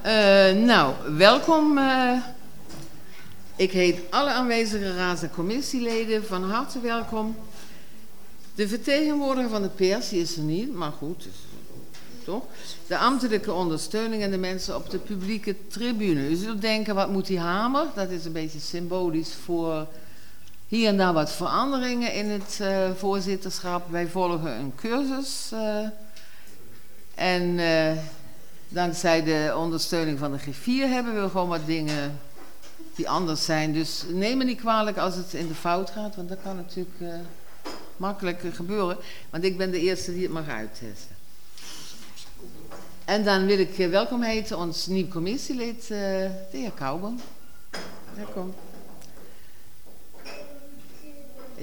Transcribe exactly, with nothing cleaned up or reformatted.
Uh, nou, welkom. Uh, ik heet alle aanwezige raads- en commissieleden van harte welkom. De vertegenwoordiger van de pers, die is er niet, maar goed, dus, toch? De ambtelijke ondersteuning en de mensen op de publieke tribune. U zult denken, wat moet die hamer? Dat is een beetje symbolisch voor hier en daar wat veranderingen in het uh, voorzitterschap. Wij volgen een cursus uh, en uh, dankzij de ondersteuning van de griffier hebben we gewoon wat dingen die anders zijn. Dus neem me niet kwalijk als het in de fout gaat, want dat kan natuurlijk uh, makkelijk uh, gebeuren. Want ik ben de eerste die het mag uittesten. En dan wil ik uh, welkom heten ons nieuw commissielid, uh, de heer Kouwman. Welkom.